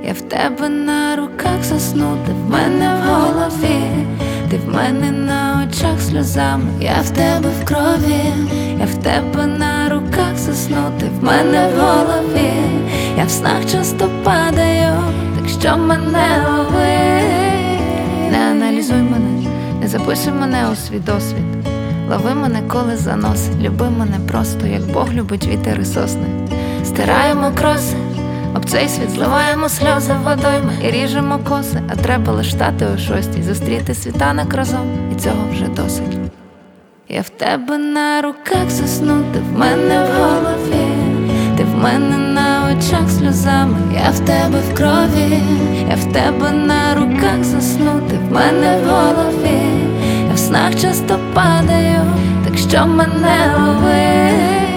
Я в тебе на руках засну, ти в мене в голові, ти в мене на очах сльозами, я в тебе в крові, я в тебе на руках засну, ти в мене в голові, я в снах часто падаю, так що мене лови. Не аналізуй мене, не записуй мене у свій досвід, лови мене, коли заносить, люби мене просто, як Бог любить вітер і сосни. Стираємо кроси об цей світ, зливаємо сльози водойми і ріжемо коси, а треба лиш стати о 6:00, зустріти світанок разом, і цього вже досить. Я в тебе на руках засну, ти в мене в голові, ти в мене на очах сльозами, я в тебе в крові, я в тебе на руках засну, ти в мене в голові, я в снах часто падаю, так що мене лови.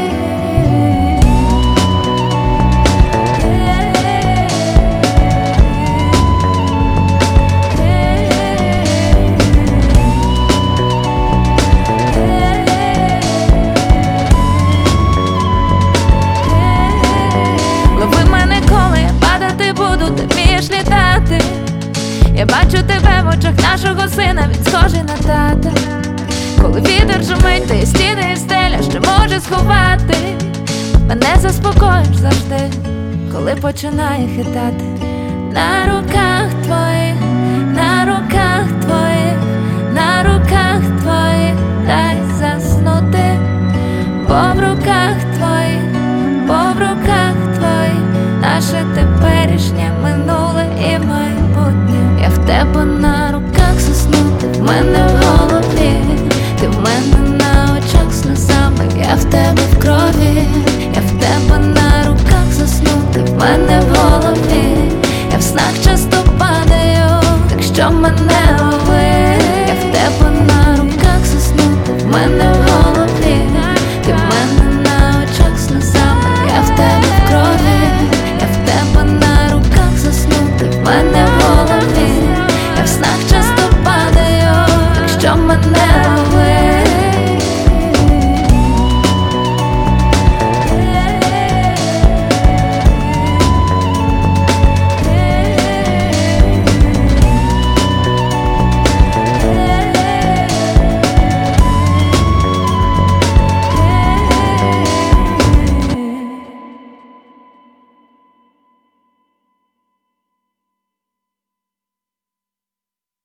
Я бачу тебе в очах нашого сина, він схожий на тата. Коли вітер шумить, ти стіни і стеля, що може сховати. Мене заспокоїш завжди, коли починає хитати. На руках твоїх, на руках твоїх, на руках твоїх дай заснути. Бо в руках твоїх, бо в руках твоїх наше теперішнє, минуле і майбутнє. Я в тебе на руках засну, ти в мене в голові, ти в мене на очах сльозами, я в тебе в крові, я в тебе на руках засну, ти в мене в голові, я в снах часто падаю, так що мене лови. Я в тебе на